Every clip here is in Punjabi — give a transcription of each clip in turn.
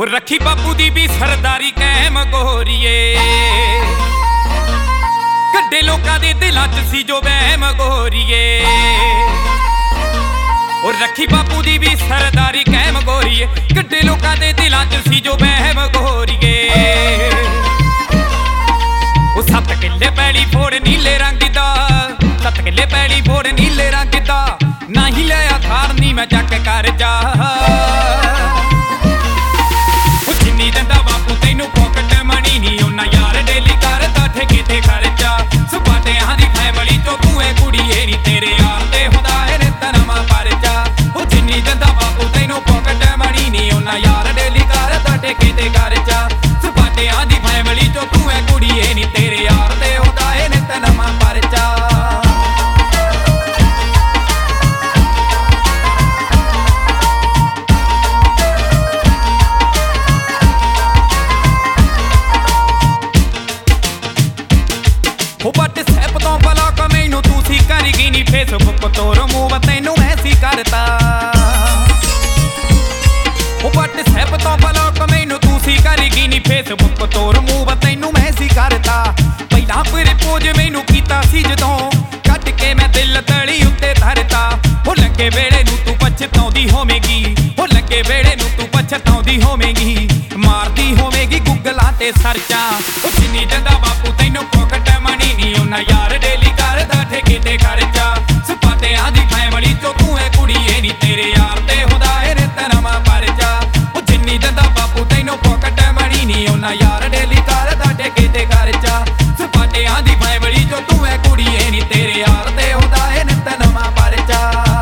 ਉਹ ਰੱਖੀ ਬਾਪੂ ਦੀ ਵੀ ਸਰਦਾਰੀ ਕਾਇਮ ਗੋਰੀਏ। ਕੱਢੇ ਲੋਕਾਂ ਦੇ ਦਿਲਾਂ 'ਚ ਸੀ ਜੋ ਵਹਿਮ ਗੋਰੀਏ। ਉਹ ਰੱਖੀ ਬਾਪੂ ਦੀ ਵੀ ਸਰਦਾਰੀ ਕਾਇਮ ਗੋਰੀਏ। ਕੱਢੇ ਲੋਕਾਂ ਦੇ ਦਿਲਾਂ 'ਚ ਸੀ ਜੋ ਵਹਿਮ ਗੋਰੀਏ। ਉਹ 7 ਕਿੱਲੇ ਪੈਲੀ ਫੋੜ ਨੀਲੇ ਰੰਗ ਦਾ, 7 ਕਿੱਲੇ ਪੈਲੀ ਫੋੜ ਨੀਲੇ ਰੰਗ ਦਾ। ਨਾ ਹੀ ਲਿਆ ਥਾਰ ਨੀ ਮੈਂ ਚੱਕ ਕਰ ਜਾ। ਉਹ ਜਿੰਨੀ ਦਿੰਦਾ ਬਾਪੂ ਤੈਨੂੰ ਪੋਕਟ ਮਣੀ ਨੀ ਉਹਨਾਂ ਯਾਰ ਡੇਲੀ ਕਰਦਾ ਠੇਕੇ ਤੇ ਖਰਚਾ। ਸੁਪਾਟਿਆਂ ਦੀ ਫੈਮਲੀ ਚੋਂ ਤੂੰ ਏ ਕੁੜੀਏ ਨੀ ਤੇਰੇ ਯਾਰ ਤੇ ਹੁੰਦਾ ਏ ਨਿੱਤ ਨਵਾਂ ਪਰਚਾ। ਉਹ ਜਿੰਨੀ ਦਿੰਦਾ ਬਾਪੂ ਤੈਨੂੰ ਪੋਕਟ ਮਣੀ ਨੀ ਉਹਨਾਂ ਯਾਰ ਡੇਲੀ ਕਰਦਾ ਠੇਕੇ ਤੇ ਖਰਚਾ। ਸੁਪਾਟਿਆਂ ਦੀ ਫੈਮਲੀ ਚੋਂ ਤੂੰ ਏ ਕੁੜੀਏ ਨੀ ਤੇਰੇ ਯਾਰ ਤੇ ਹੁੰਦਾ ਏ ਨਿੱਤ ਨਵਾਂ ਪਰਚਾ। ਉਹ WhatsApp ਤੋਂ ਬਲੌਕ ਮੈਨੂੰ ਤੂੰ ਸੀ ਕਰ ਗਈ ਨੀ। Facebook ਤੋਂ ਰਿਮੂਵ ਤੈਨੂੰ ਮੈਂ ਸੀ ਕਰਤਾ। ਉਹ WhatsApp ਤੋਂ ਬਲੌਕ ਮੈਨੂੰ ਤੂੰ ਸੀ ਕਰ ਗਈ ਨੀ। Facebook ਤੋਂ ਰਿਮੂਵ ਤੈਨੂੰ ਮੈਂ ਸੀ ਕਰਤਾ। ਪਹਿਲਾਂ ਪ੍ਰਪੋਜ਼ ਮੈਨੂੰ ਕੀਤਾ ਸੀ ਜਦੋਂ ਕੱਢ ਕੇ ਮੈਂ ਦਿਲ ਤਲੀ ਉੱਤੇ ਧਰਤਾ। ਉਹ ਲੱਗੇ ਵੇਲੇ ਨੂੰ ਤੂੰ ਪਛਤਾਉਂਦੀ ਹੋਵੇਂਗੀ। ਉਹ ਲੱਗੇ ਵੇਲੇ ਨੂੰ ਤੂੰ ਪਛਤਾਉਂਦੀ ਹੋਵੇਂਗੀ। ਮਾਰਦੀ ਹੋਵੇਂਗੀ ਗੂਗਲਾਂ ਤੇ ਸਰਚਾਂ। ਉਹ ਜਿੰਨੀ ਦਿੰਦਾ ਬਾਪੂ ਤੈਨੂੰ ਪੋਕਟ ਮਣੀ ਨੀ ਉਹਨਾਂ ਯਾਰ ਡੇਲੀ ਕਰਦਾ ਠੇਕੇ ਤੇ ਖਰਚਾ। ਸੁਪਾਟਿਆਂ ਦੀ ਫੈਮਲੀ ਚੋਂ ਤੂੰ ਏ ਕੁੜੀਏ ਨੀ ਤੇਰੇ ਯਾਰ ਤੇ ਹੁੰਦਾ ਏ ਨਿੱਤ ਨਵਾਂ ਪਰਚਾ। ਉਹ ਜਿੰਨੀ ਦਿੰਦਾ ਬਾਪੂ ਤੈਨੂੰ ਪੋਕਟ ਮਣੀ ਨੀ ਉਹਨਾਂ ਯਾਰ ਡੇਲੀ ਕਰਦਾ ਠੇਕੇ ਤੇ ਖਰਚਾ। ਸੁਪਾਟਿਆਂ ਦੀ ਫੈਮਲੀ ਚੋਂ ਤੂੰ ਏ ਕੁੜੀਏ ਨੀ ਤੇਰੇ ਯਾਰ ਤੇ ਹੁੰਦਾ ਏ ਨਿੱਤ ਨਵਾਂ ਪਰਚਾ।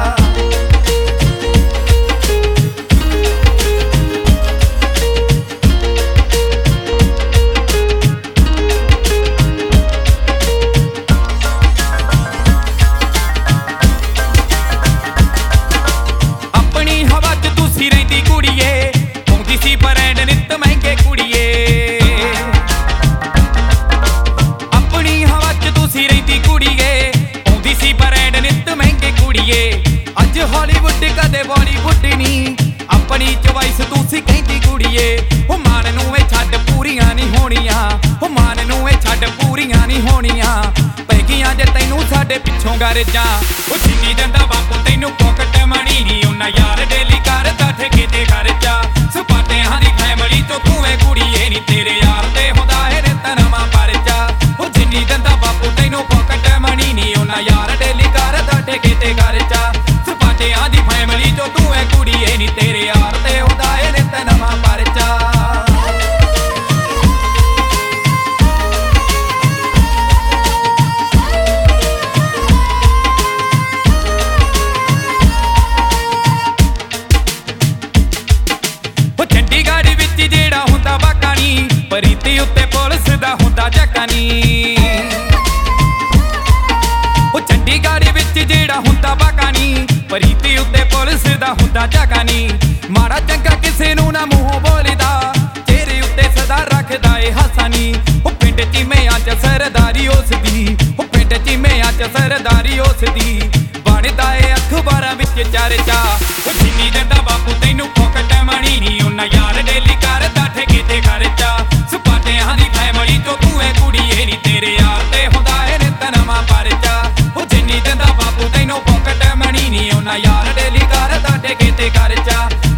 ਅੱਜ ਹਾਲੀਵੁੱਡ ਕਦੇ ਬਾਲੀਵੁੱਡ ਨੀ ਆਪਣੀ ਚੁਆਇਸ ਤੂੰ ਸੀ ਕਹਿੰਦੀ ਕੁੜੀਏ। ਉਹ ਮਾਨ ਨੂੰ ਇਹ ਛੱਡ ਪੂਰੀਆਂ ਨਹੀਂ ਹੋਣੀਆਂ। ਉਹ ਮਾਨ ਨੂੰ ਇਹ ਛੱਡ ਪੂਰੀਆਂ ਨਹੀਂ ਹੋਣੀਆਂ। ਪੈ ਗਈਆਂ ਜੇ ਤੈਨੂੰ ਸਾਡੇ ਪਿੱਛੋਂ ਗਰਜਾਂ। ਉਹ ਜਿੰਨੀ ਦਿੰਦਾ ਬਾਪੂ ਤੈਨੂੰ ਪੋਕਟ ਮਣੀ ਨੀ ਉਹਨਾਂ ਯਾਰ ਡੇਲੀ ਕਰਦਾ ਠੇਕੇ ਤੇ ਖਰਚਾ। ਸੁਪਾਟਿਆਂ ਦੀ ਫੈਮਲੀ ਚੋਂ ਤੂੰ ਏ ਕੁੜੀਏ ਨੀ ਤੇਰੇ ਯਾਰ ਤੇ ਹੁੰਦਾ ਏ ਨਿੱਤ ਨਵਾਂ ਪਰਚਾ। ਉਹ ਜਿੰਨੀ ਦਿੰਦਾ ਬਾਪੂ ਤੈਨੂੰ ਪੋਕਟ ਮਣੀ ਨੀ ਉਹਨਾਂ ਯਾਰ ਡੇਲੀ ਕਰਦਾ ਠੇਕੇ ਤੇ ਖਰਚਾ। ਸੁਪਾਟਿਆਂ ਦੀ ਫੈਮਲੀ ਚੋਂ ਤੂੰ ਏ ਕੁੜੀਏ ਨੀ ਤੇਰੇ ਯਾਰ ਤੇ ਹੁੰਦਾ ਏ ਨਿੱਤ ਨਵਾਂ ਪਰਚਾ। ਉਹ ਚੰਡੀਗੜ੍ਹ ਵਿੱਚ ਜਿਹੜਾ ਹੁੰਦਾ ਵਾਕਾ ਨੀ ਪ੍ਰੀਤੀ ਉੱਤੇ ਪੁਲਿਸ ਦਾ ਹੁੰਦਾ ਜੱਕਾ ਨੀ। ਉਹ ਚੰਡੀਗੜ੍ਹ ਵਿੱਚ ਜਿਹੜਾ ਹੁੰਦਾ ਵਾਕਾ ਨੀ ਪ੍ਰੀਤੀ ਉੱਤੇ ਪੁਲਿਸ ਦਾ ਹੁੰਦਾ ਜੱਕਾ ਨੀ। ਮਾੜਾ ਚੰਗਾ ਕਿਸੇ ਨੂੰ ਨਾ ਮੂੰਹੋਂ ਬੋਲਦਾ ਚਿਹਰੇ ਉੱਤੇ ਸਦਾ ਰੱਖਦਾ ਏ ਹਾਸਾ ਨੀ। ਉਹ ਪਿੰਡ ਚੀਮਿਆਂ 'ਚ ਸਰਦਾਰੀ ਉਸ ਦੀ। ਉਹ ਪਿੰਡ ਚੀਮਿਆਂ 'ਚ ਸਰਦਾਰੀ ਉਸ ਦੀ। ਬਣਦਾ ਏ ਅਖਬਾਰਾਂ ਵਿੱਚ ਚਰਚਾ। ਉਹ ਜਿੰਨੀ ਦਿੰਦਾ ਬਾਪੂ ਤੈਨੂੰ ਪੋਕਟ ਮਣੀ ਨੀ ਉਹਨਾਂ ਯਾਰ ਡੇਲੀ ਕਰਦਾ ਠੇਕੇ ਤੇ ਖਰਚਾ। ਸੁਪਾਟਿਆਂ ਦੀ ਫੈਮਲੀ ਚੋਂ ਤੂੰ ਏ ਕੁੜੀਏ ਨੀ ਤੇਰੇ ਯਾਰ ਤੇ ਹੁੰਦਾ ਏ ਨਿੱਤ ਨਵਾਂ ਪਰਚਾ। ਉਹ ਜਿੰਨੀ ਦਿੰਦਾ ਬਾਪੂ ਤੈਨੂੰ ਪੋਕਟ ਮਣੀ ਨੀ ਉਹਨਾਂ ਯਾਰ ਡੇਲੀ ਕਰਦਾ ਠੇਕੇ ਤੇ ਖਰਚਾ।